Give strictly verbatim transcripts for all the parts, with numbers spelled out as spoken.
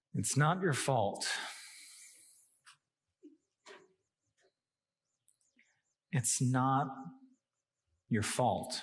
It's not your fault. It's not your fault.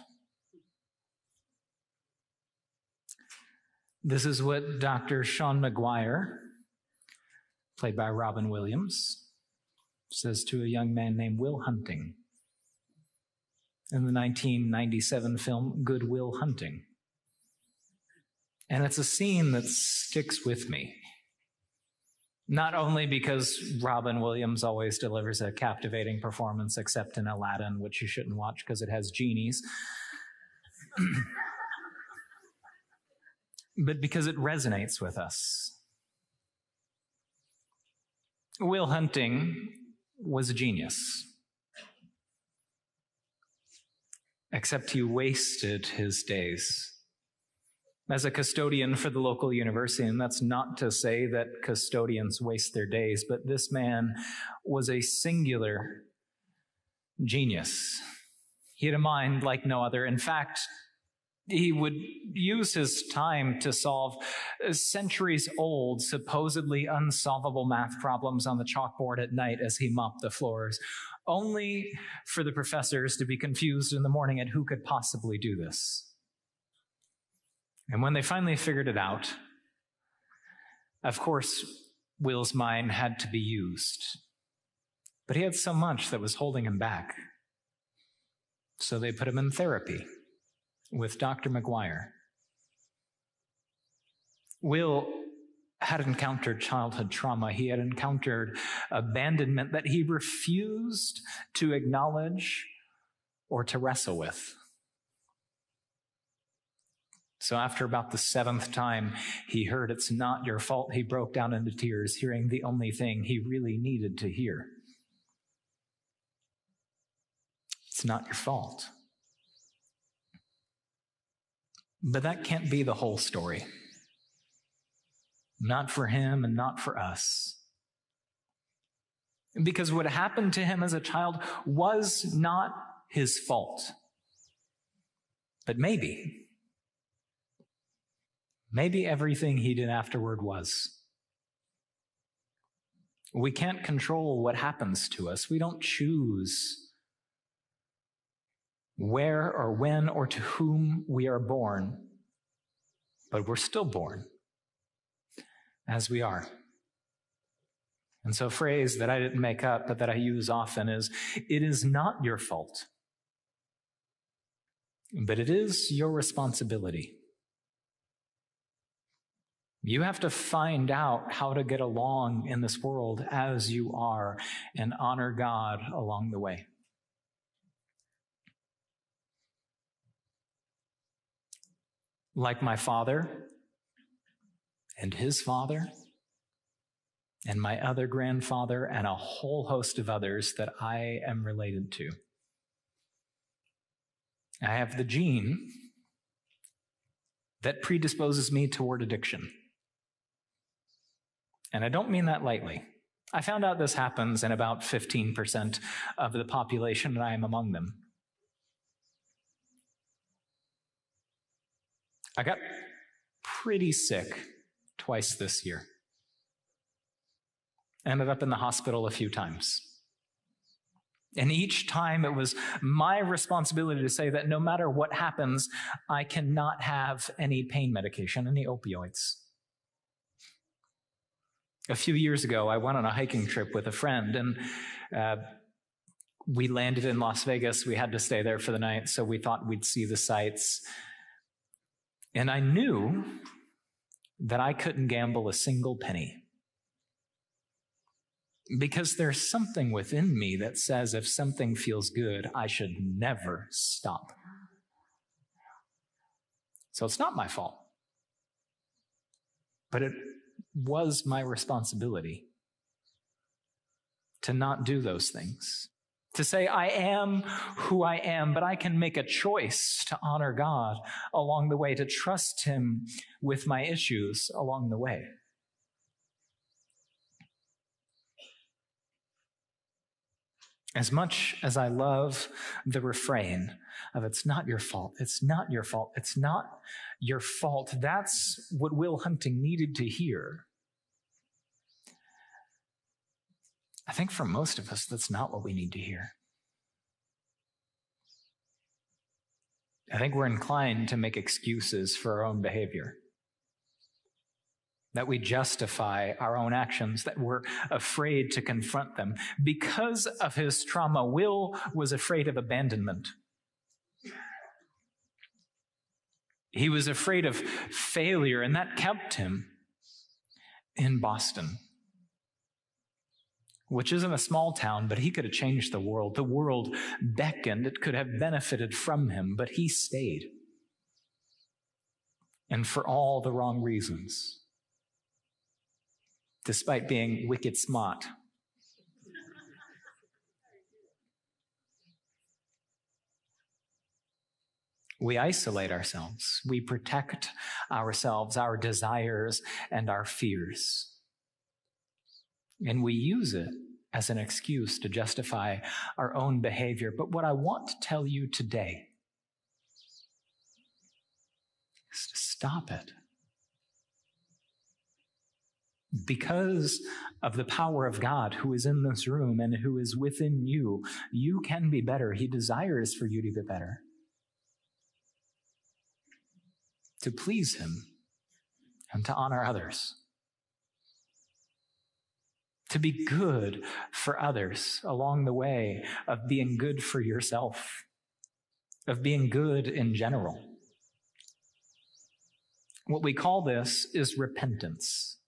This is what Doctor Sean Maguire, played by Robin Williams, says to a young man named Will Hunting in the nineteen ninety-seven film Good Will Hunting. And it's a scene that sticks with me. Not only because Robin Williams always delivers a captivating performance, except in Aladdin, which you shouldn't watch because it has genies, but because it resonates with us. Will Hunting was a genius, except he wasted his days as a custodian for the local university. And that's not to say that custodians waste their days, but this man was a singular genius. He had a mind like no other. In fact, he would use his time to solve centuries-old, supposedly unsolvable math problems on the chalkboard at night as he mopped the floors, only for the professors to be confused in the morning at who could possibly do this. And when they finally figured it out, of course, Will's mind had to be used. But he had so much that was holding him back. So they put him in therapy with Doctor Maguire. Will had encountered childhood trauma. He had encountered abandonment that he refused to acknowledge or to wrestle with. So after about the seventh time he heard it's not your fault, he broke down into tears, hearing the only thing he really needed to hear. It's not your fault. But that can't be the whole story. Not for him and not for us. Because what happened to him as a child was not his fault. But maybe, maybe everything he did afterward was. We can't control what happens to us. We don't choose where or when or to whom we are born, but we're still born as we are. And so a phrase that I didn't make up, but that I use often is, it is not your fault, but it is your responsibility. You have to find out how to get along in this world as you are and honor God along the way. Like my father and his father and my other grandfather and a whole host of others that I am related to. I have the gene that predisposes me toward addiction. And I don't mean that lightly. I found out this happens in about fifteen percent of the population, and I am among them. I got pretty sick twice this year. Ended up in the hospital a few times. And each time it was my responsibility to say that no matter what happens, I cannot have any pain medication, any opioids. A few years ago, I went on a hiking trip with a friend, and uh, we landed in Las Vegas. We had to stay there for the night, so we thought we'd see the sights. And I knew that I couldn't gamble a single penny. Because there's something within me that says if something feels good, I should never stop. So it's not my fault. But it was my responsibility to not do those things. To say, I am who I am, but I can make a choice to honor God along the way, to trust Him with my issues along the way. As much as I love the refrain of it's not your fault, it's not your fault, it's not your fault, that's what Will Hunting needed to hear. I think for most of us, that's not what we need to hear. I think we're inclined to make excuses for our own behavior, that we justify our own actions, that we're afraid to confront them. Because of his trauma, Will was afraid of abandonment. He was afraid of failure, and that kept him in Boston, which isn't a small town, but he could have changed the world. The world beckoned. It could have benefited from him, but he stayed. And for all the wrong reasons, despite being wicked smart. We isolate ourselves. We protect ourselves, our desires, and our fears. And we use it as an excuse to justify our own behavior. But what I want to tell you today is to stop it. Because of the power of God who is in this room and who is within you, you can be better. He desires for you to be better, to please him and to honor others, to be good for others along the way of being good for yourself, of being good in general. What we call this is repentance.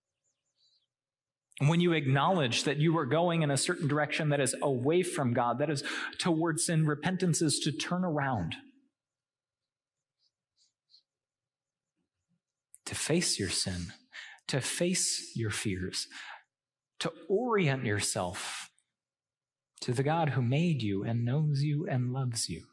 When you acknowledge that you are going in a certain direction that is away from God, that is towards sin, repentance is to turn around, to face your sin, to face your fears, to orient yourself to the God who made you and knows you and loves you.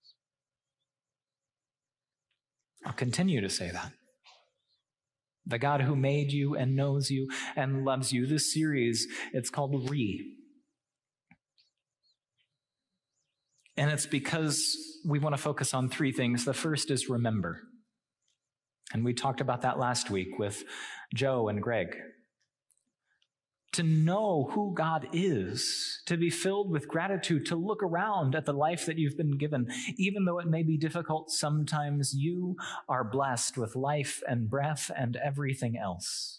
I'll continue to say that. The God who made you and knows you and loves you. This series, it's called Re. And it's because we want to focus on three things. The first is remember. And we talked about that last week with Joe and Greg. To know who God is, to be filled with gratitude, to look around at the life that you've been given. Even though it may be difficult sometimes, you are blessed with life and breath and everything else.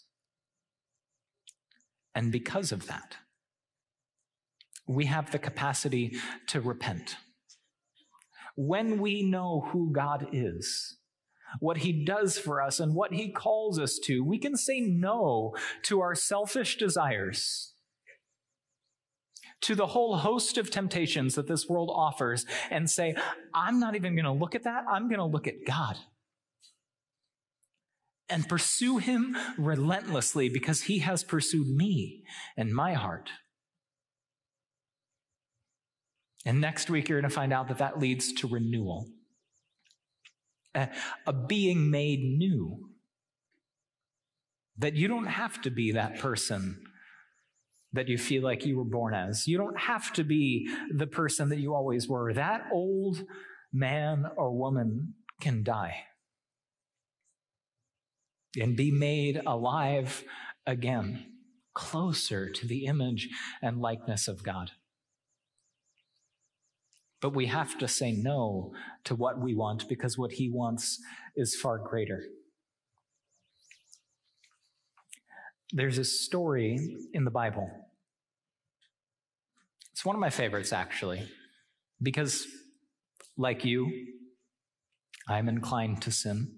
And because of that, we have the capacity to repent. When we know who God is, what he does for us and what he calls us to, we can say no to our selfish desires, to the whole host of temptations that this world offers, and say, I'm not even going to look at that. I'm going to look at God and pursue him relentlessly because he has pursued me and my heart. And next week, you're going to find out that that leads to renewal. A, a being made new. That you don't have to be that person that you feel like you were born as. You don't have to be the person that you always were. That old man or woman can die and be made alive again, closer to the image and likeness of God. But we have to say no to what we want because what he wants is far greater. There's a story in the Bible. It's one of my favorites, actually, because, like you, I'm inclined to sin.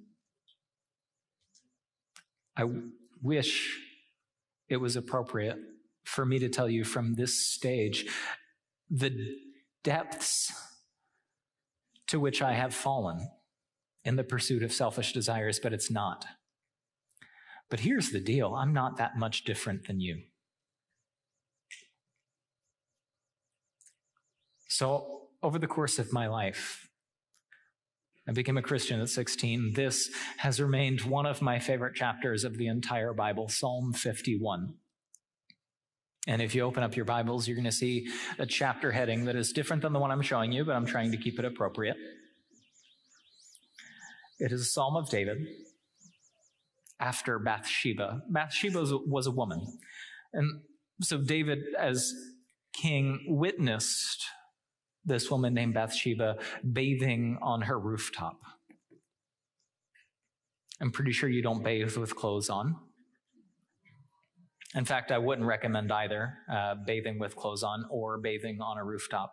I wish it was appropriate for me to tell you from this stage the depths to which I have fallen in the pursuit of selfish desires, but it's not. But here's the deal. I'm not that much different than you. So over the course of my life, I became a Christian at sixteen. This has remained one of my favorite chapters of the entire Bible, Psalm fifty-one. And if you open up your Bibles, you're going to see a chapter heading that is different than the one I'm showing you, but I'm trying to keep it appropriate. It is a Psalm of David after Bathsheba. Bathsheba was a woman. And So David, as king, witnessed this woman named Bathsheba bathing on her rooftop. I'm pretty sure you don't bathe with clothes on. In fact, I wouldn't recommend either uh, bathing with clothes on or bathing on a rooftop.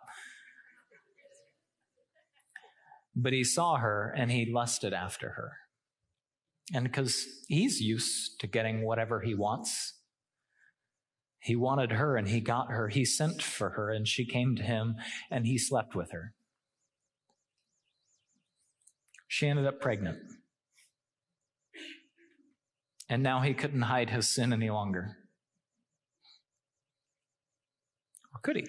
But he saw her and he lusted after her. And because he's used to getting whatever he wants, he wanted her and he got her. He sent for her and she came to him and he slept with her. She ended up pregnant. And now he couldn't hide his sin any longer. Or could he?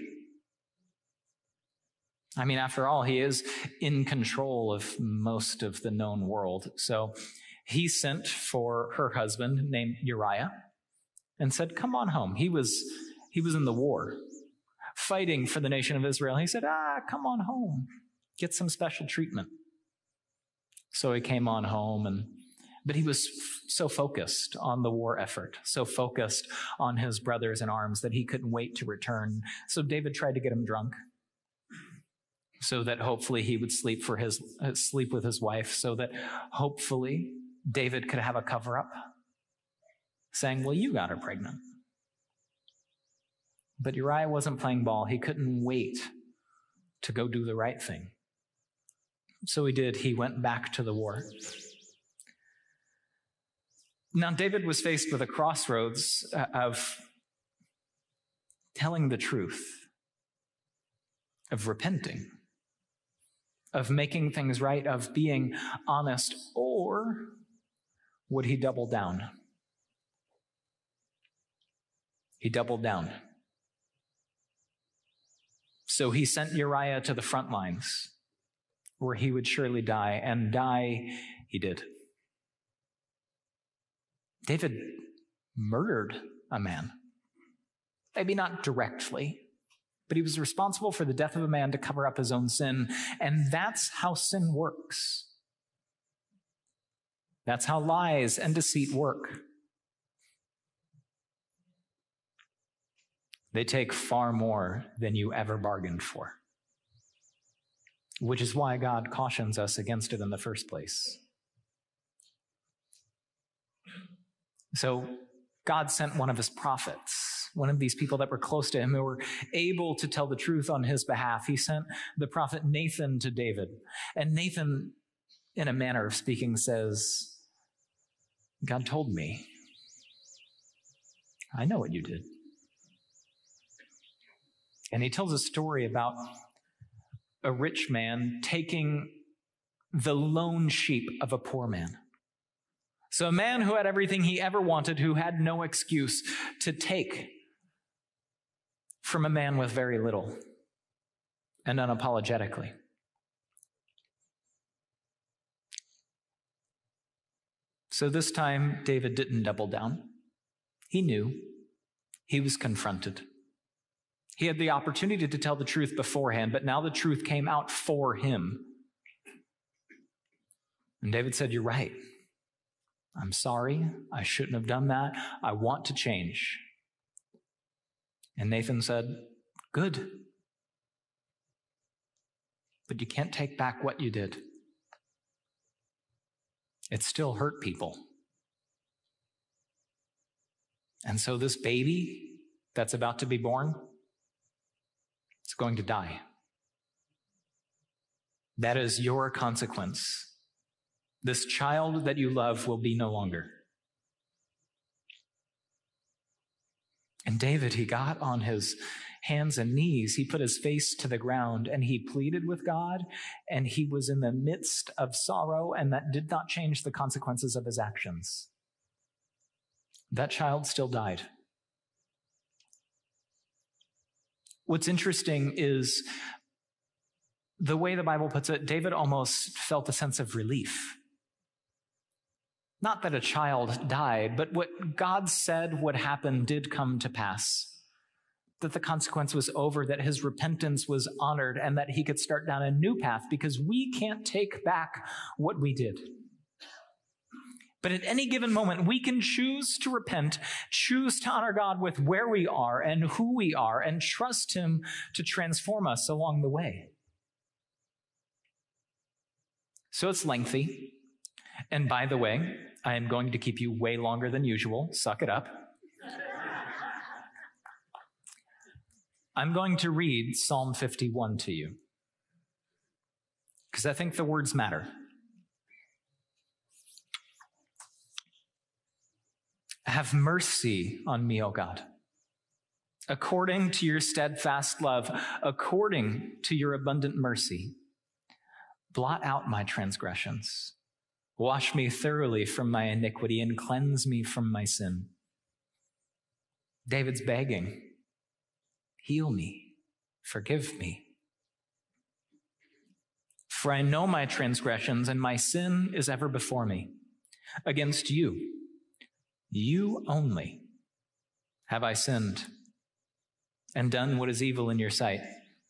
I mean, after all, he is in control of most of the known world. So he sent for her husband named Uriah and said, come on home. He was, he was in the war, fighting for the nation of Israel. He said, ah, come on home. Get some special treatment. So he came on home, and but he was f- so focused on the war effort, so focused on his brothers in arms that he couldn't wait to return. So David tried to get him drunk so that hopefully he would sleep for his uh, sleep with his wife, so that hopefully David could have a cover-up, saying, well, you got her pregnant. But Uriah wasn't playing ball. He couldn't wait to go do the right thing. So he did. He went back to the war. Now, David was faced with a crossroads of telling the truth, of repenting, of making things right, of being honest, or would he double down? He doubled down. So he sent Uriah to the front lines, where he would surely die, and die he did. David murdered a man. Maybe not directly, but he was responsible for the death of a man to cover up his own sin, and that's how sin works. That's how lies and deceit work. They take far more than you ever bargained for, which is why God cautions us against it in the first place. So God sent one of his prophets, one of these people that were close to him who were able to tell the truth on his behalf. He sent the prophet Nathan to David. And Nathan, in a manner of speaking, says, God told me. I know what you did. And he tells a story about a rich man taking the lone sheep of a poor man. So a man who had everything he ever wanted, who had no excuse, to take from a man with very little, and unapologetically. So this time, David didn't double down. He knew. He was confronted. He had the opportunity to tell the truth beforehand, but now the truth came out for him. And David said, you're right. I'm sorry. I shouldn't have done that. I want to change. And Nathan said, good. But you can't take back what you did. It still hurt people. And so this baby that's about to be born, it's going to die. That is your consequence. This child that you love will be no longer. And David, he got on his hands and knees. He put his face to the ground and he pleaded with God, and he was in the midst of sorrow, and that did not change the consequences of his actions. That child still died. What's interesting is the way the Bible puts it, David almost felt a sense of relief. Not that a child died, but what God said would happen did come to pass. That the consequence was over, that his repentance was honored, and that he could start down a new path, because we can't take back what we did. But at any given moment, we can choose to repent, choose to honor God with where we are and who we are, and trust him to transform us along the way. So it's lengthy. And by the way, I am going to keep you way longer than usual. Suck it up. I'm going to read Psalm fifty-one to you, because I think the words matter. Have mercy on me, O God, according to your steadfast love, according to your abundant mercy. Blot out my transgressions. Wash me thoroughly from my iniquity and cleanse me from my sin. David's begging, heal me, forgive me. For I know my transgressions, and my sin is ever before me. Against you, you only, have I sinned and done what is evil in your sight,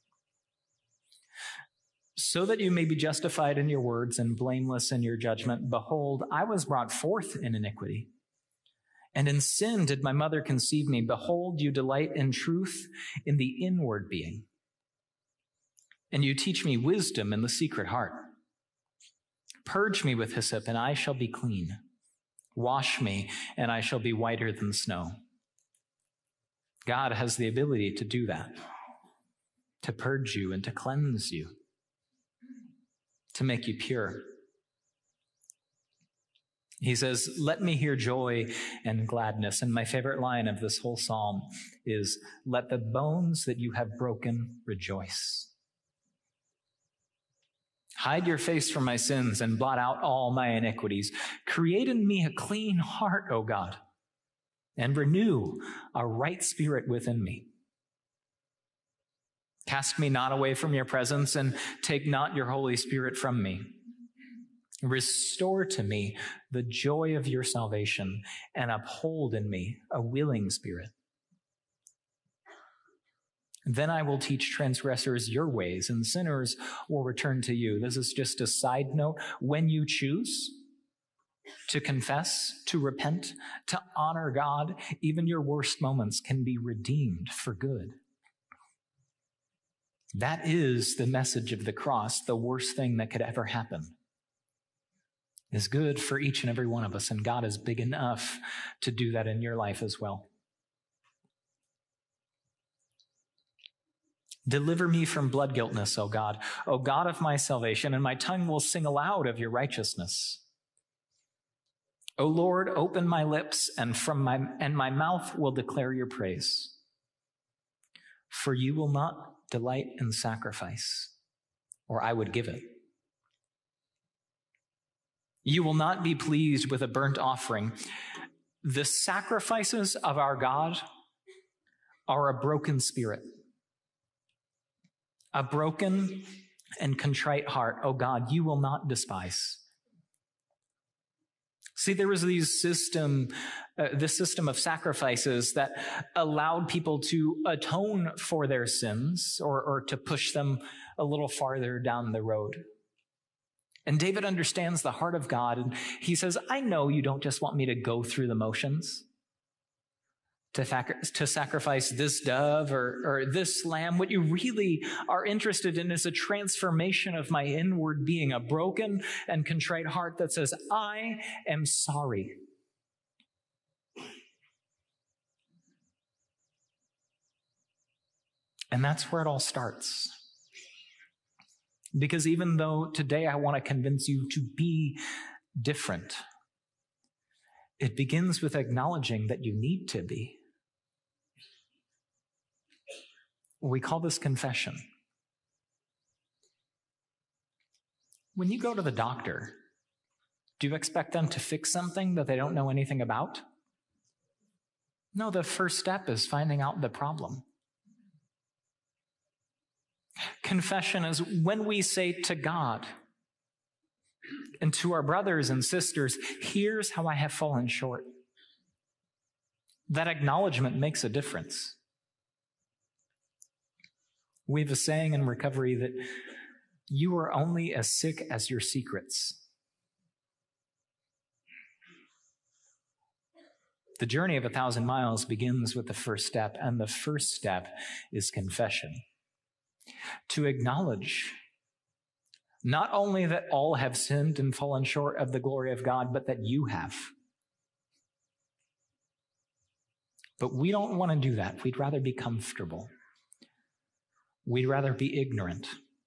so that you may be justified in your words and blameless in your judgment. Behold, I was brought forth in iniquity, and in sin did my mother conceive me. Behold, you delight in truth in the inward being, and you teach me wisdom in the secret heart. Purge me with hyssop, and I shall be clean. Wash me, and I shall be whiter than snow. God has the ability to do that, to purge you and to cleanse you, to make you pure. He says, let me hear joy and gladness. And my favorite line of this whole psalm is, let the bones that you have broken rejoice. Hide your face from my sins and blot out all my iniquities. Create in me a clean heart, O God, and renew a right spirit within me. Cast me not away from your presence, and take not your Holy Spirit from me. Restore to me the joy of your salvation, and uphold in me a willing spirit. Then I will teach transgressors your ways, and sinners will return to you. This is just a side note. When you choose to confess, to repent, to honor God, even your worst moments can be redeemed for good. That is the message of the cross. The worst thing that could ever happen is good for each and every one of us, and God is big enough to do that in your life as well. Deliver me from blood guiltness, O God, O God of my salvation, and my tongue will sing aloud of your righteousness. O Lord, open my lips, and from my and my mouth will declare your praise. For you will not delight in sacrifice, or I would give it. You will not be pleased with a burnt offering. The sacrifices of our God are a broken spirit, a broken and contrite heart. Oh God, you will not despise. See, there was these system, uh, this system of sacrifices that allowed people to atone for their sins, or, or to push them a little farther down the road. And David understands the heart of God, and he says, I know you don't just want me to go through the motions, to, fac- to sacrifice this dove or, or this lamb. What you really are interested in is a transformation of my inward being, a broken and contrite heart that says, I am sorry. And that's where it all starts. Because even though today I want to convince you to be different, it begins with acknowledging that you need to be. We call this confession. When you go to the doctor, do you expect them to fix something that they don't know anything about? No, the first step is finding out the problem. Confession is when we say to God and to our brothers and sisters, here's how I have fallen short. That acknowledgement makes a difference. We have a saying in recovery that you are only as sick as your secrets. The journey of a thousand miles begins with the first step, and the first step is confession. To acknowledge not only that all have sinned and fallen short of the glory of God, but that you have. But we don't want to do that. We'd rather be comfortable. We'd rather be ignorant.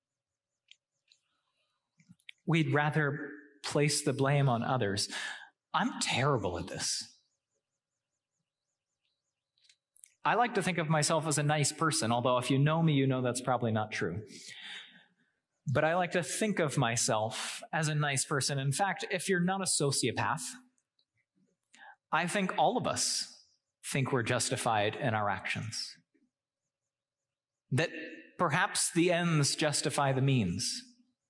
We'd rather place the blame on others. I'm terrible at this. I like to think of myself as a nice person, although if you know me, you know that's probably not true. But I like to think of myself as a nice person. In fact, if you're not a sociopath, I think all of us think we're justified in our actions. That perhaps the ends justify the means.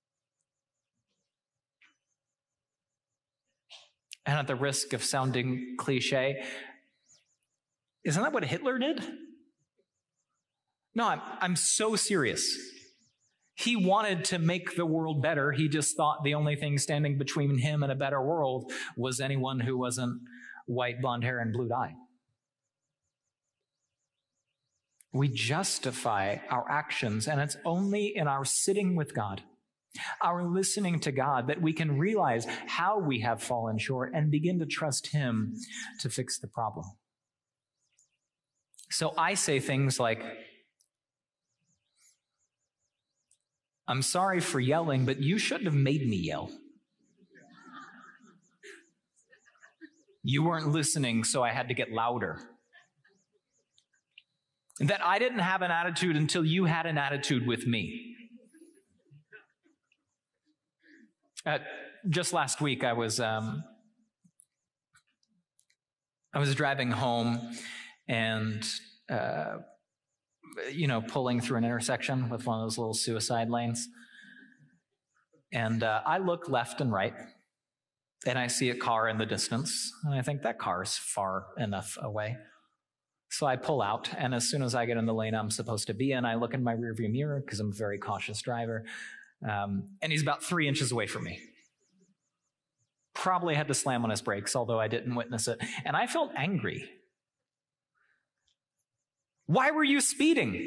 And at the risk of sounding cliche, isn't that what Hitler did? No, I'm, I'm so serious. He wanted to make the world better. He just thought the only thing standing between him and a better world was anyone who wasn't white, blonde hair, and blue dye. We justify our actions, and it's only in our sitting with God, our listening to God, that we can realize how we have fallen short and begin to trust Him to fix the problem. So I say things like, I'm sorry for yelling, but you shouldn't have made me yell. You weren't listening, so I had to get louder. That I didn't have an attitude until you had an attitude with me. Uh, just last week, I was um, I was driving home and uh, you know pulling through an intersection with one of those little suicide lanes, and uh, I look left and right, and I see a car in the distance, and I think that car's far enough away. So I pull out, and as soon as I get in the lane I'm supposed to be in, I look in my rearview mirror because I'm a very cautious driver, um, and he's about three inches away from me. Probably had to slam on his brakes, although I didn't witness it, and I felt angry. Why were you speeding?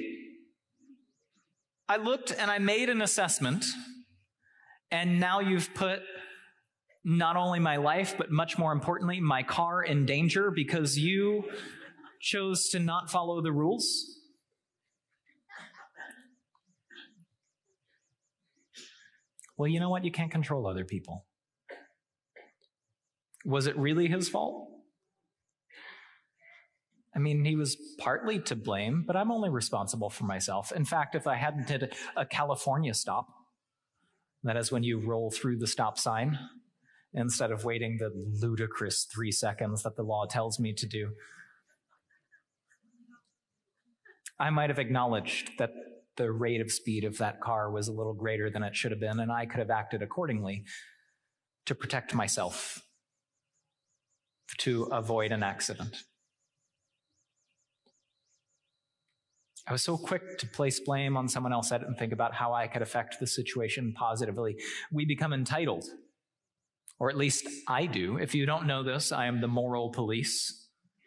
I looked and I made an assessment, and now you've put not only my life, but much more importantly, my car in danger because you chose to not follow the rules? Well, you know what? You can't control other people. Was it really his fault? I mean, he was partly to blame, but I'm only responsible for myself. In fact, if I hadn't hit a California stop, that is when you roll through the stop sign instead of waiting the ludicrous three seconds that the law tells me to do, I might have acknowledged that the rate of speed of that car was a little greater than it should have been, and I could have acted accordingly to protect myself, to avoid an accident. I was so quick to place blame on someone else, I didn't think about how I could affect the situation positively. We become entitled, or at least I do. If you don't know this, I am the moral police.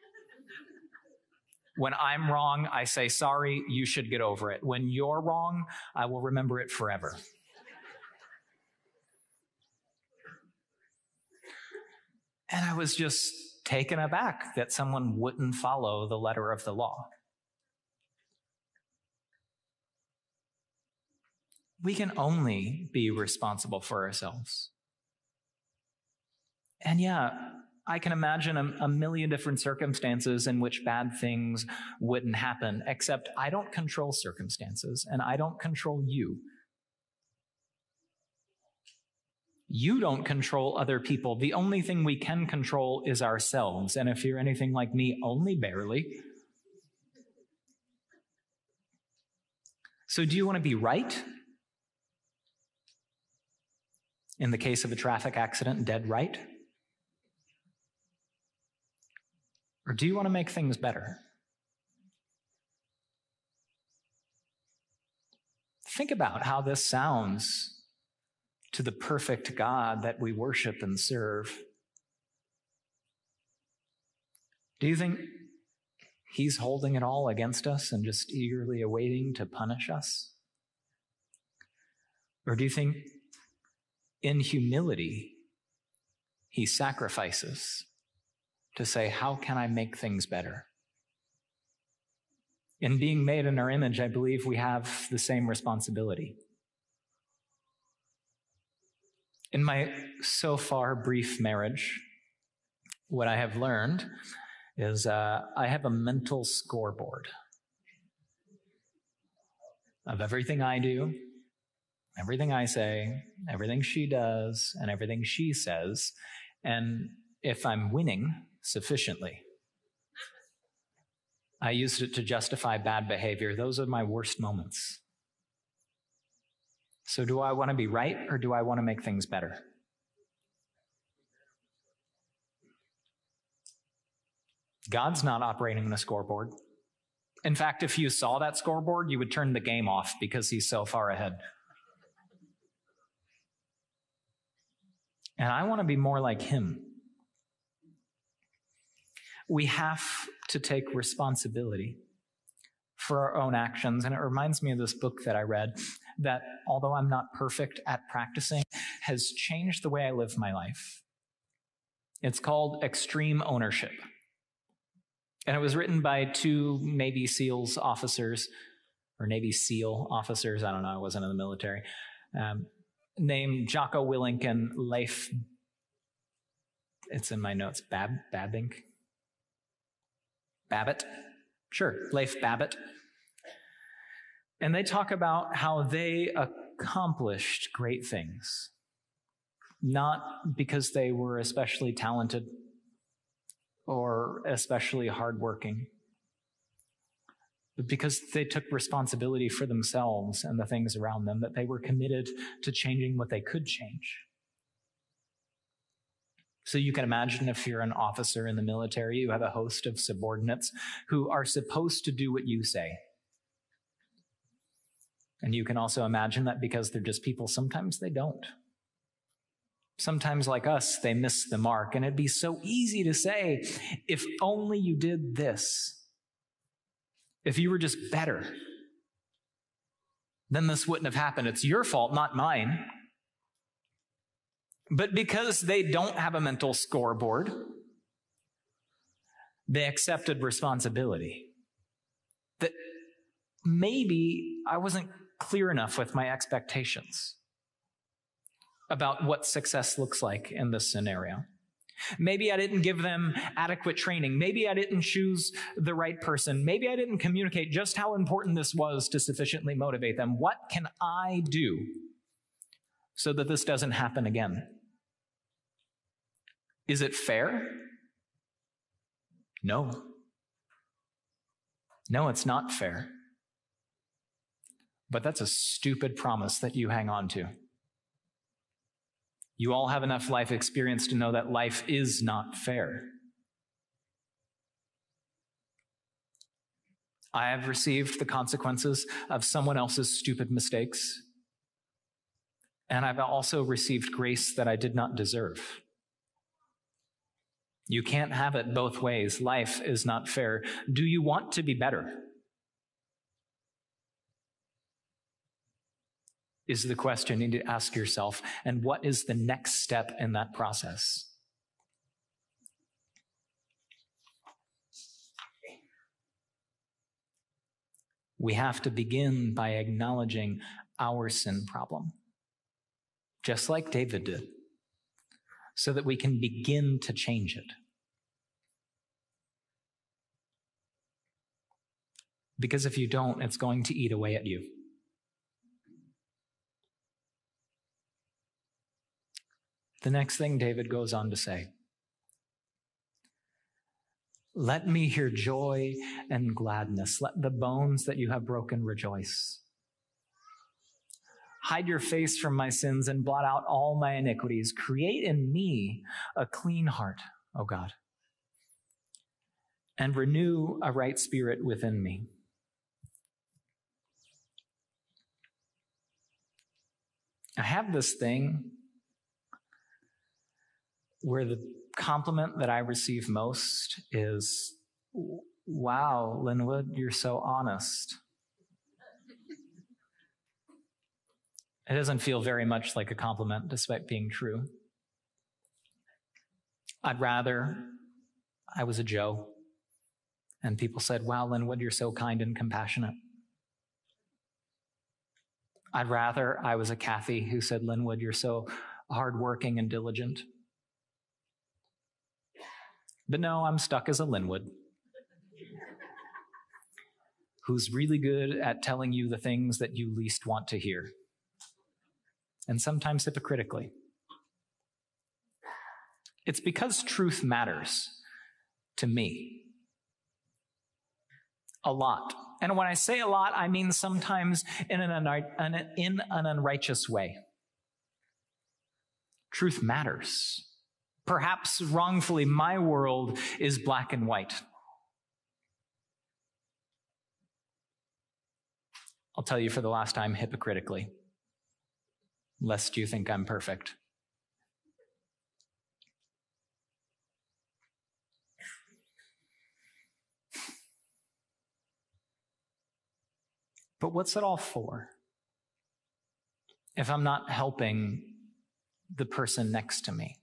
When I'm wrong, I say, sorry, you should get over it. When you're wrong, I will remember it forever. And I was just taken aback that someone wouldn't follow the letter of the law. We can only be responsible for ourselves. And yeah, I can imagine a, a million different circumstances in which bad things wouldn't happen, except I don't control circumstances, and I don't control you. You don't control other people. The only thing we can control is ourselves, and if you're anything like me, only barely. So do you want to be right? In the case of a traffic accident, dead right? Or do you want to make things better? Think about how this sounds to the perfect God that we worship and serve. Do you think he's holding it all against us and just eagerly awaiting to punish us? Or do you think in humility, he sacrifices to say, how can I make things better? In being made in our image, I believe we have the same responsibility. In my so far brief marriage, what I have learned is uh, I have a mental scoreboard of everything I do, everything I say, everything she does, and everything she says. And if I'm winning sufficiently, I used it to justify bad behavior. Those are my worst moments. So do I want to be right, or do I want to make things better? God's not operating on a scoreboard. In fact, if you saw that scoreboard, you would turn the game off because he's so far ahead. And I want to be more like him. We have to take responsibility for our own actions. And it reminds me of this book that I read that, although I'm not perfect at practicing, has changed the way I live my life. It's called Extreme Ownership. And it was written by two Navy SEALs officers, or Navy SEAL officers, I don't know, I wasn't in the military, um, named Jocko Willink and Leif, it's in my notes, Bab, Babink? Babbitt? Sure, Leif Babbitt. And they talk about how they accomplished great things, not because they were especially talented or especially hardworking, but because they took responsibility for themselves and the things around them, that they were committed to changing what they could change. So you can imagine if you're an officer in the military, you have a host of subordinates who are supposed to do what you say. And you can also imagine that because they're just people, sometimes they don't. Sometimes, like us, they miss the mark. And it'd be so easy to say, if only you did this, if you were just better, then this wouldn't have happened. It's your fault, not mine. But because they don't have a mental scoreboard, they accepted responsibility. That maybe I wasn't clear enough with my expectations about what success looks like in this scenario. Maybe I didn't give them adequate training. Maybe I didn't choose the right person. Maybe I didn't communicate just how important this was to sufficiently motivate them. What can I do so that this doesn't happen again? Is it fair? No. No, it's not fair. But that's a stupid promise that you hang on to. You all have enough life experience to know that life is not fair. I have received the consequences of someone else's stupid mistakes, and I've also received grace that I did not deserve. You can't have it both ways. Life is not fair. Do you want to be better? Is the question you need to ask yourself. And what is the next step in that process? We have to begin by acknowledging our sin problem, just like David did, so that we can begin to change it. Because if you don't, it's going to eat away at you. The next thing David goes on to say, let me hear joy and gladness. Let the bones that you have broken rejoice. Hide your face from my sins and blot out all my iniquities. Create in me a clean heart, O God, and renew a right spirit within me. I have this thing where the compliment that I receive most is, wow, Linwood, you're so honest. It doesn't feel very much like a compliment despite being true. I'd rather I was a Joe and people said, wow, Linwood, you're so kind and compassionate. I'd rather I was a Kathy who said, Linwood, you're so hardworking and diligent. But no, I'm stuck as a Linwood who's really good at telling you the things that you least want to hear, and sometimes hypocritically. It's because truth matters to me a lot. And when I say a lot, I mean sometimes in an, un- in an unrighteous way. Truth matters. Perhaps wrongfully, my world is black and white. I'll tell you for the last time hypocritically, lest you think I'm perfect. But what's it all for if I'm not helping the person next to me?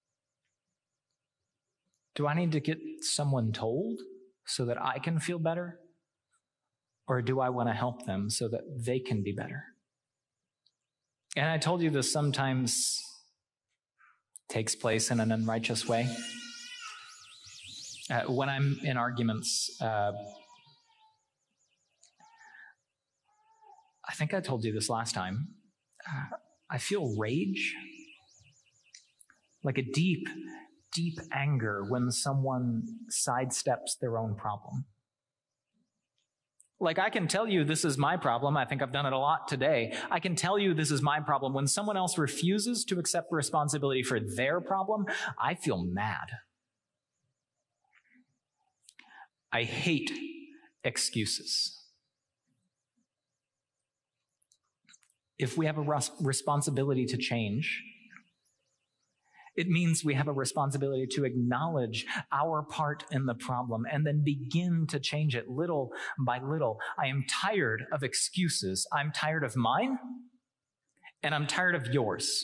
Do I need to get someone told so that I can feel better? Or do I want to help them so that they can be better? And I told you this sometimes takes place in an unrighteous way. Uh, when I'm in arguments, uh, I think I told you this last time, uh, I feel rage, like a deep, deep anger when someone sidesteps their own problem. Like, I can tell you this is my problem. I think I've done it a lot today. I can tell you this is my problem. When someone else refuses to accept responsibility for their problem, I feel mad. I hate excuses. If we have a res- responsibility to change, it means we have a responsibility to acknowledge our part in the problem and then begin to change it little by little. I am tired of excuses. I'm tired of mine, and I'm tired of yours.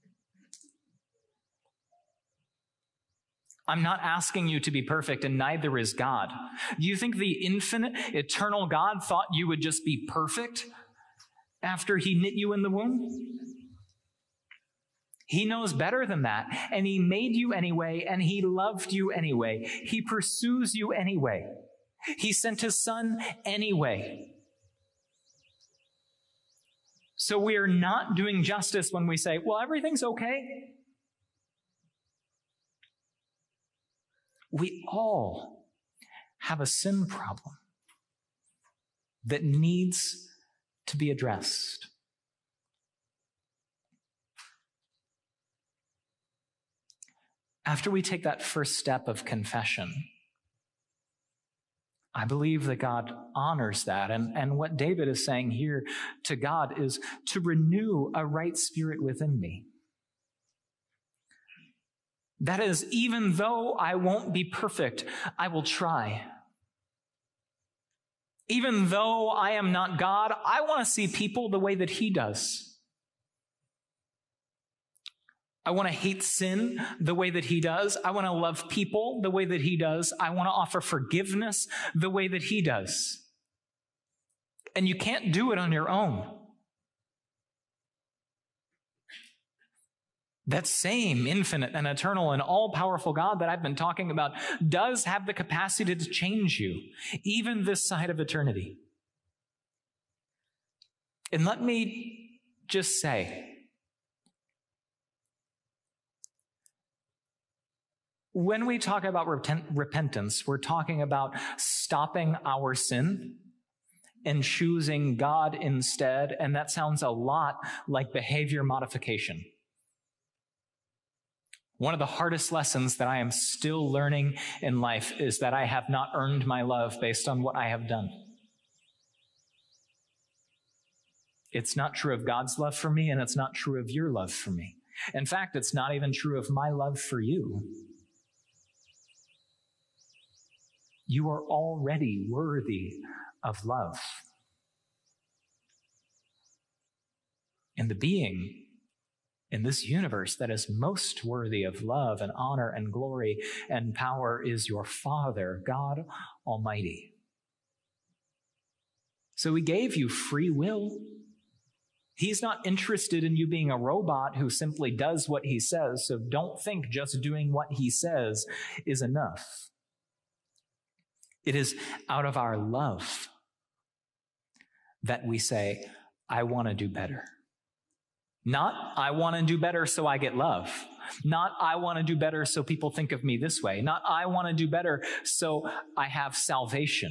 I'm not asking you to be perfect, and neither is God. Do you think the infinite, eternal God thought you would just be perfect after he knit you in the womb? He knows better than that, and he made you anyway, and he loved you anyway. He pursues you anyway. He sent his son anyway. So we are not doing justice when we say, well, everything's okay. We all have a sin problem that needs to be addressed. After we take that first step of confession, I believe that God honors that. And, and what David is saying here to God is to renew a right spirit within me. That is, even though I won't be perfect, I will try. Even though I am not God, I want to see people the way that he does. I want to hate sin the way that he does. I want to love people the way that he does. I want to offer forgiveness the way that he does. And you can't do it on your own. That same infinite and eternal and all-powerful God that I've been talking about does have the capacity to change you, even this side of eternity. And let me just say, when we talk about repent- repentance, we're talking about stopping our sin and choosing God instead, and that sounds a lot like behavior modification. One of the hardest lessons that I am still learning in life is that I have not earned my love based on what I have done. It's not true of God's love for me, and it's not true of your love for me. In fact, it's not even true of my love for you. You are already worthy of love. And the being in this universe that is most worthy of love and honor and glory and power is your Father, God Almighty. So he gave you free will. He's not interested in you being a robot who simply does what he says, so don't think just doing what he says is enough. It is out of our love that we say, I want to do better. Not, I want to do better so I get love. Not, I want to do better so people think of me this way. Not, I want to do better so I have salvation.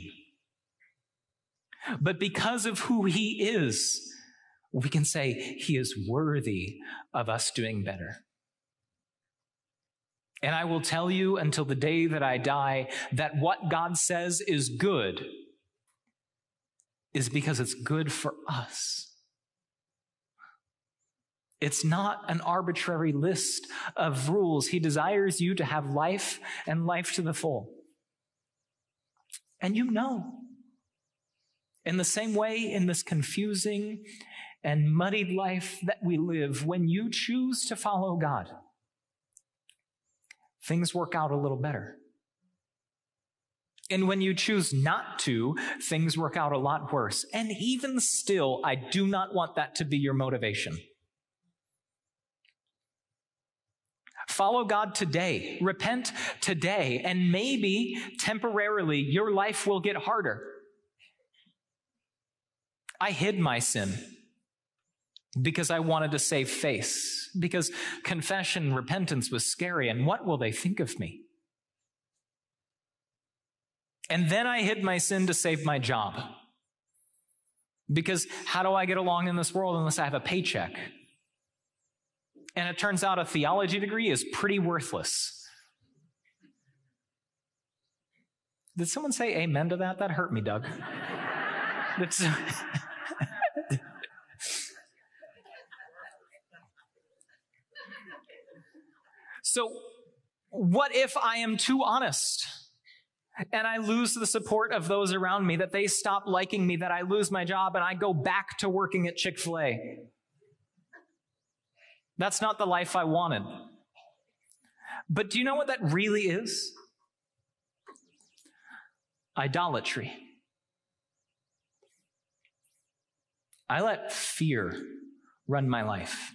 But because of who he is, we can say he is worthy of us doing better. And I will tell you until the day that I die that what God says is good is because it's good for us. It's not an arbitrary list of rules. He desires you to have life and life to the full. And you know, in the same way, in this confusing and muddied life that we live, when you choose to follow God, things work out a little better. And when you choose not to, things work out a lot worse. And even still, I do not want that to be your motivation. Follow God today. Repent today. And maybe temporarily your life will get harder. I hid my sin because I wanted to save face, because confession, repentance was scary, and what will they think of me? And then I hid my sin to save my job, because how do I get along in this world unless I have a paycheck? And it turns out a theology degree is pretty worthless. Did someone say amen to that? That hurt me, Doug. That's... So what if I am too honest and I lose the support of those around me, that they stop liking me, that I lose my job and I go back to working at Chick-fil-A? That's not the life I wanted. But do you know what that really is? Idolatry. I let fear run my life.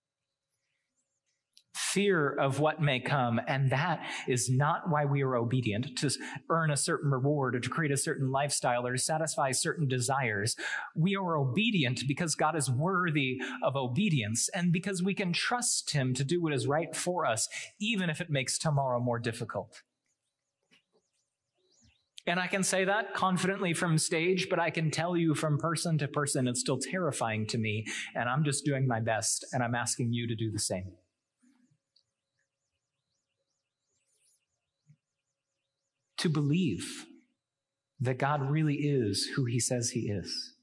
Fear of what may come, and that is not why we are obedient, to earn a certain reward or to create a certain lifestyle or to satisfy certain desires. We are obedient because God is worthy of obedience and because we can trust him to do what is right for us, even if it makes tomorrow more difficult. And I can say that confidently from stage, but I can tell you from person to person, it's still terrifying to me, and I'm just doing my best, and I'm asking you to do the same. To believe that God really is who he says he is.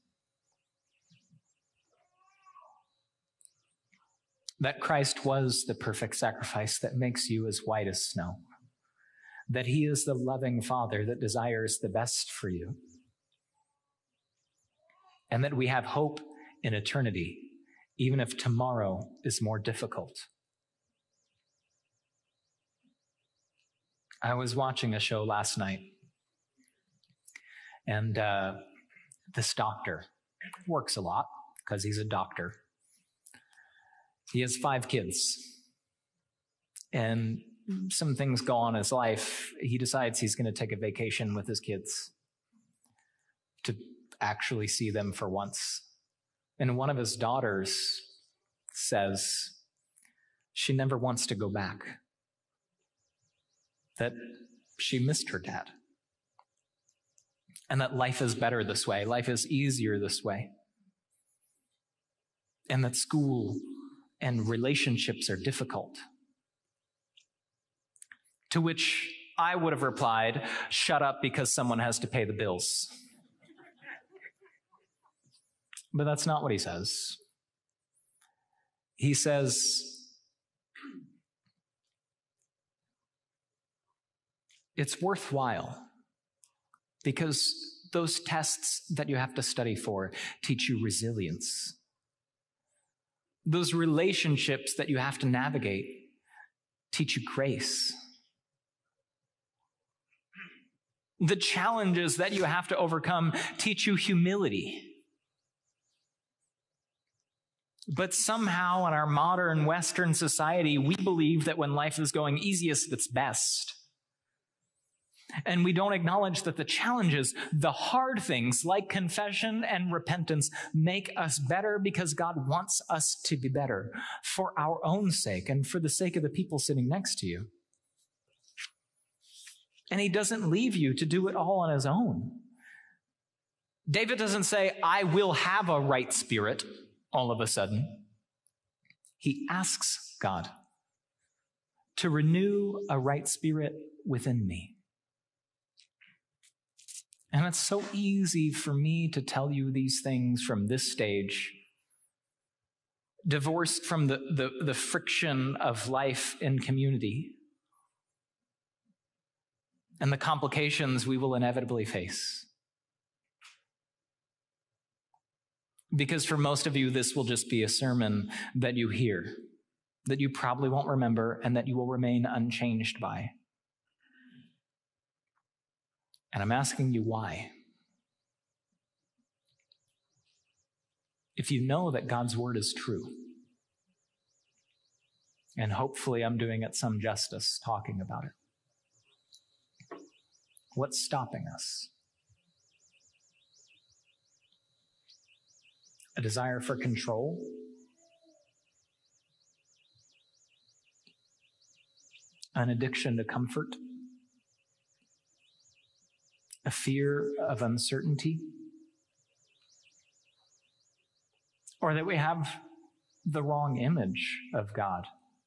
That Christ was the perfect sacrifice that makes you as white as snow. That he is the loving Father that desires the best for you. And that we have hope in eternity, even if tomorrow is more difficult. I was watching a show last night, and uh, this doctor works a lot because he's a doctor. He has five kids, and some things go on in his life. He decides he's going to take a vacation with his kids to actually see them for once. And one of his daughters says she never wants to go back, that she missed her dad, and that life is better this way, life is easier this way, and that school and relationships are difficult. To which I would have replied, shut up because someone has to pay the bills. But that's not what he says. He says, it's worthwhile because those tests that you have to study for teach you resilience. Those relationships that you have to navigate teach you grace. The challenges that you have to overcome teach you humility. But somehow in our modern Western society, we believe that when life is going easiest, it's best. And we don't acknowledge that the challenges, the hard things like confession and repentance, make us better because God wants us to be better for our own sake and for the sake of the people sitting next to you. And he doesn't leave you to do it all on his own. David doesn't say, I will have a right spirit all of a sudden. He asks God to renew a right spirit within me. And it's so easy for me to tell you these things from this stage, divorced from the, the, the friction of life in community and the complications we will inevitably face. Because for most of you, this will just be a sermon that you hear, that you probably won't remember, and that you will remain unchanged by. And I'm asking you why. If you know that God's word is true, and hopefully I'm doing it some justice talking about it, what's stopping us? A desire for control? An addiction to comfort? A fear of uncertainty? Or that we have the wrong image of God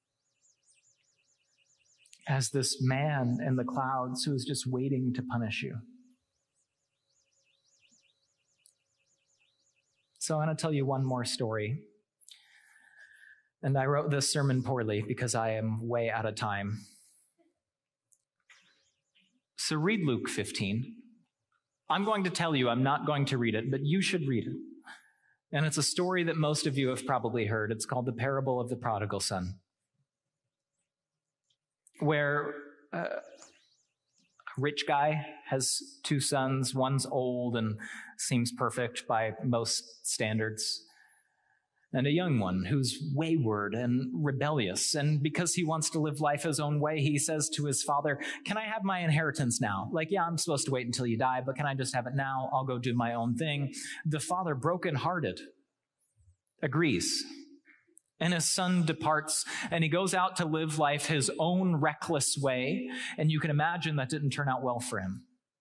as this man in the clouds who is just waiting to punish you. So I'm going to tell you one more story. And I wrote this sermon poorly because I am way out of time. So read Luke fifteen. I'm going to tell you, I'm not going to read it, but you should read it. And it's a story that most of you have probably heard. It's called the parable of the prodigal son, where uh, a rich guy has two sons. One's old and seems perfect by most standards, and a young one who's wayward and rebellious. And because he wants to live life his own way, he says to his father, can I have my inheritance now? Like, yeah, I'm supposed to wait until you die, but can I just have it now? I'll go do my own thing. The father, brokenhearted, agrees. And his son departs, and he goes out to live life his own reckless way. And you can imagine that didn't turn out well for him.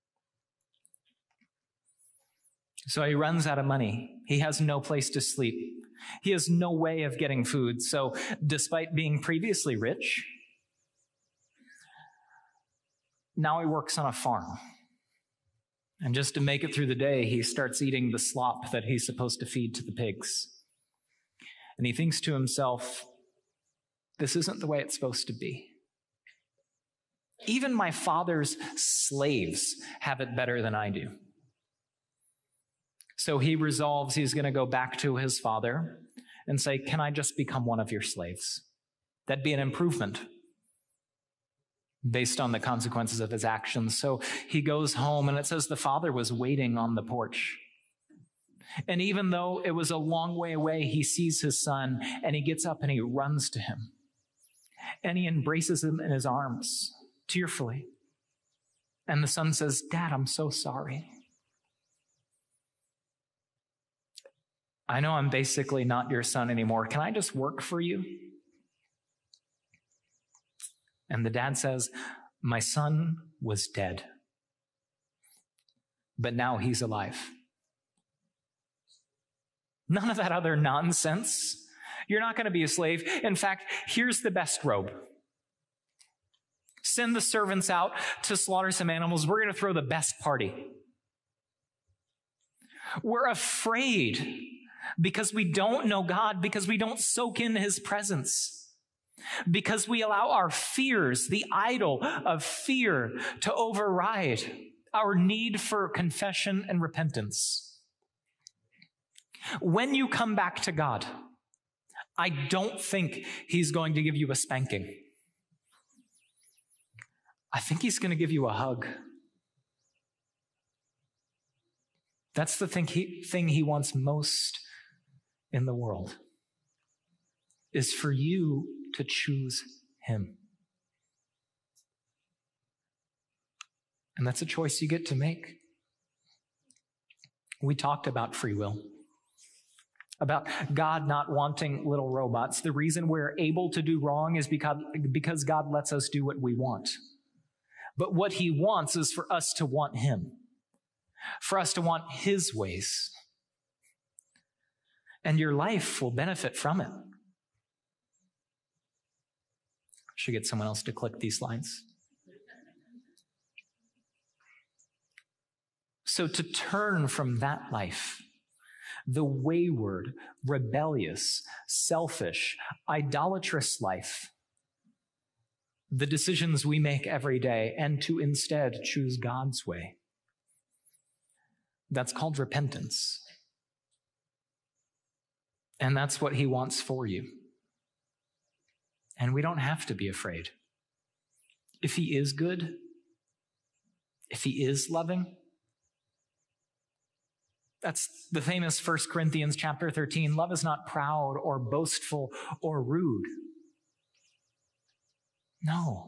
So he runs out of money. He has no place to sleep. He has no way of getting food. So despite being previously rich, now he works on a farm. And just to make it through the day, he starts eating the slop that he's supposed to feed to the pigs. And he thinks to himself, this isn't the way it's supposed to be. Even my father's slaves have it better than I do. So he resolves he's going to go back to his father and say, can I just become one of your slaves? That'd be an improvement based on the consequences of his actions. So he goes home, and it says the father was waiting on the porch. And even though it was a long way away, he sees his son, and he gets up and he runs to him. And he embraces him in his arms, tearfully. And the son says, Dad, I'm so sorry. I know I'm basically not your son anymore. Can I just work for you? And the dad says, my son was dead, but now he's alive. None of that other nonsense. You're not going to be a slave. In fact, here's the best robe. Send the servants out to slaughter some animals. We're going to throw the best party. We're afraid because we don't know God, because we don't soak in his presence, because we allow our fears, the idol of fear, to override our need for confession and repentance. When you come back to God, I don't think he's going to give you a spanking. I think he's going to give you a hug. That's the thing he, thing he wants most in the world, is for you to choose him. And that's a choice you get to make. We talked about free will, about God not wanting little robots. The reason we're able to do wrong is because, because God lets us do what we want. But what he wants is for us to want him, for us to want his ways. And your life will benefit from it. Should get someone else to click these lines. So to turn from that life, the wayward, rebellious, selfish, idolatrous life, the decisions we make every day, and to instead choose God's way, that's called repentance. And that's what he wants for you. And we don't have to be afraid. If he is good, if he is loving, that's the famous First Corinthians chapter thirteen. Love is not proud or boastful or rude. No.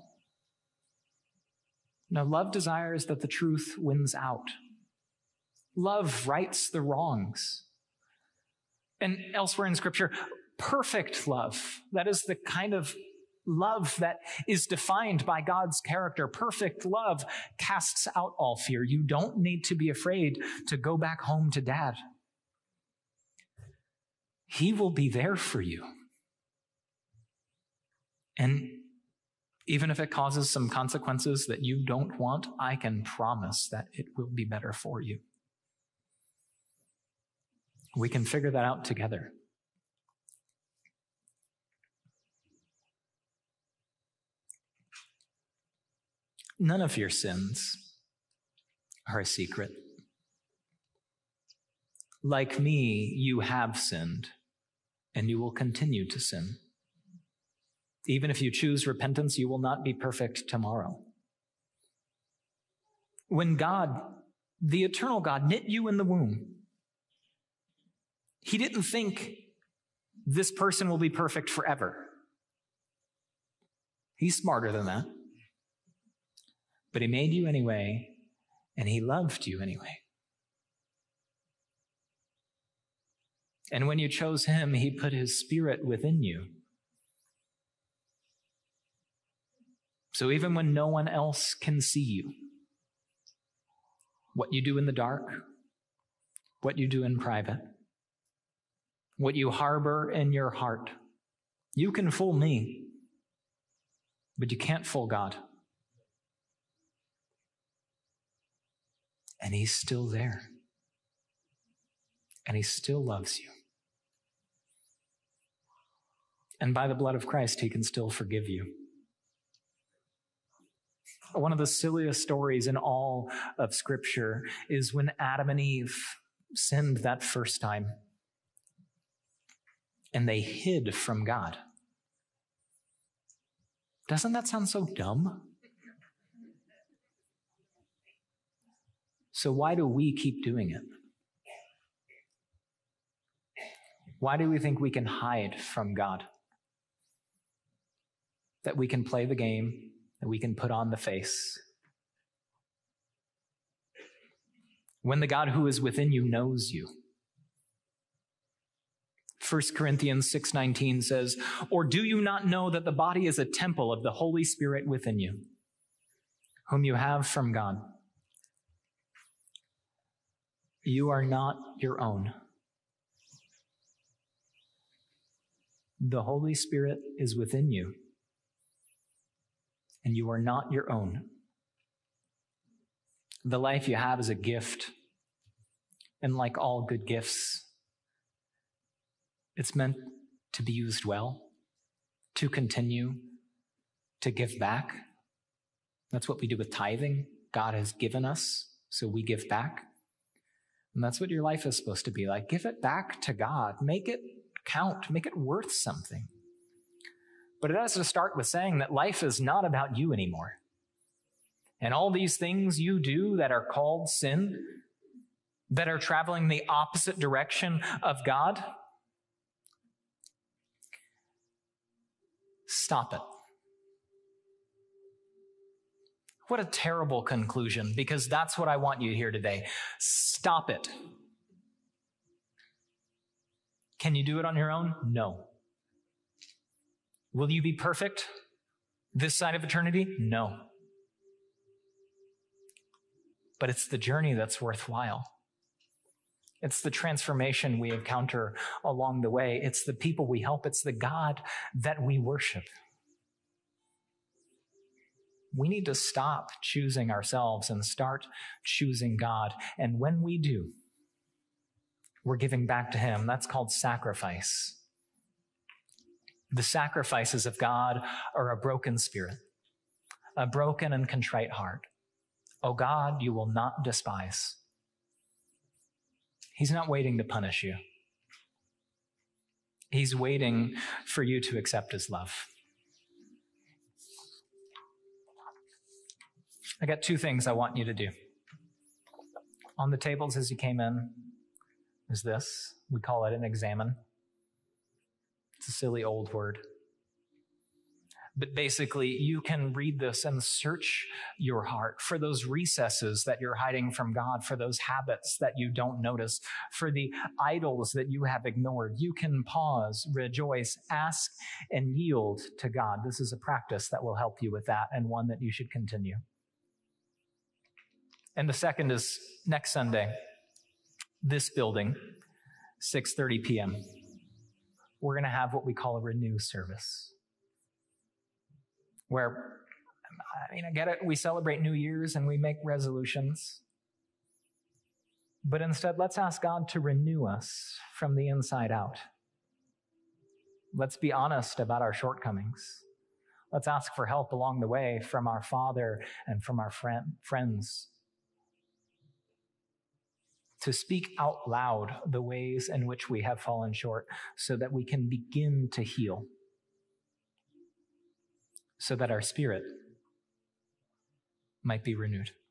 No, love desires that the truth wins out. Love rights the wrongs. And elsewhere in Scripture, perfect love, that is the kind of love that is defined by God's character. Perfect love casts out all fear. You don't need to be afraid to go back home to Dad. He will be there for you. And even if it causes some consequences that you don't want, I can promise that it will be better for you. We can figure that out together. None of your sins are a secret. Like me, you have sinned, and you will continue to sin. Even if you choose repentance, you will not be perfect tomorrow. When God, the eternal God, knit you in the womb, he didn't think this person will be perfect forever. He's smarter than that. But he made you anyway, and he loved you anyway. And when you chose him, he put his Spirit within you. So even when no one else can see you, what you do in the dark, what you do in private, what you harbor in your heart, you can fool me, but you can't fool God. And he's still there. And he still loves you. And by the blood of Christ, he can still forgive you. One of the silliest stories in all of Scripture is when Adam and Eve sinned that first time. And they hid from God. Doesn't that sound so dumb? So why do we keep doing it? Why do we think we can hide from God? That we can play the game, that we can put on the face. When the God who is within you knows you. First Corinthians six nineteen says, "Or do you not know that the body is a temple of the Holy Spirit within you, whom you have from God? You are not your own. The Holy Spirit is within you, and you are not your own. The life you have is a gift, and like all good gifts, it's meant to be used well, to continue, to give back. That's what we do with tithing. God has given us, So we give back. And that's what your life is supposed to be like. Give it back to God. Make it count. Make it worth something. But it has to start with saying that life is not about you anymore. And all these things you do that are called sin, that are traveling the opposite direction of God, stop it. What a terrible conclusion, because that's what I want you to hear today. Stop it. Can you do it on your own? No. Will you be perfect this side of eternity? No. But it's the journey that's worthwhile. It's the transformation we encounter along the way. It's the people we help. It's the God that we worship. We need to stop choosing ourselves and start choosing God. And when we do, we're giving back to Him. That's called sacrifice. The sacrifices of God are a broken spirit, a broken and contrite heart. Oh God, you will not despise. He's not waiting to punish you. He's waiting for you to accept His love. I got two things I want you to do. On the tables as you came in is this. We call it an examine. It's a silly old word. But basically, you can read this and search your heart for those recesses that you're hiding from God, for those habits that you don't notice, for the idols that you have ignored. You can pause, rejoice, ask, and yield to God. This is a practice that will help you with that, and one that you should continue. And the second is next Sunday, this building, six thirty p.m. We're going to have what we call a renew service, where, I mean, I get it, we celebrate New Year's and we make resolutions. But instead, let's ask God to renew us from the inside out. Let's be honest about our shortcomings. Let's ask for help along the way from our Father and from our friend, friends. To speak out loud the ways in which we have fallen short so that we can begin to heal, so that our spirit might be renewed.